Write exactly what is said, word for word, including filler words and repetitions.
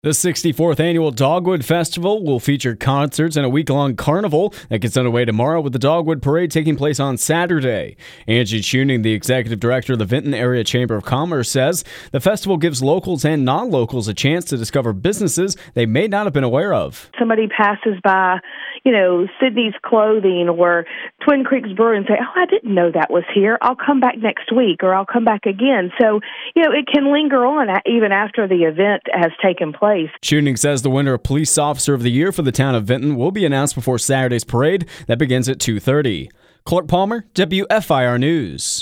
The sixty-fourth Annual Dogwood Festival will feature concerts and a week-long carnival that gets underway tomorrow with the Dogwood Parade taking place on Saturday. Angie Tuning, the executive director of the Vinton Area Chamber of Commerce, says the festival gives locals and non-locals a chance to discover businesses they may not have been aware of. Somebody passes by, you know, Sydney's Clothing or Twin Creeks Brewery and say, oh, I didn't know that was here. I'll come back next week or I'll come back again. So, you know, it can linger on even after the event has taken place. Tuning says the winner of Police Officer of the Year for the town of Vinton will be announced before Saturday's parade that begins at two thirty. Clark Palmer, W F I R News.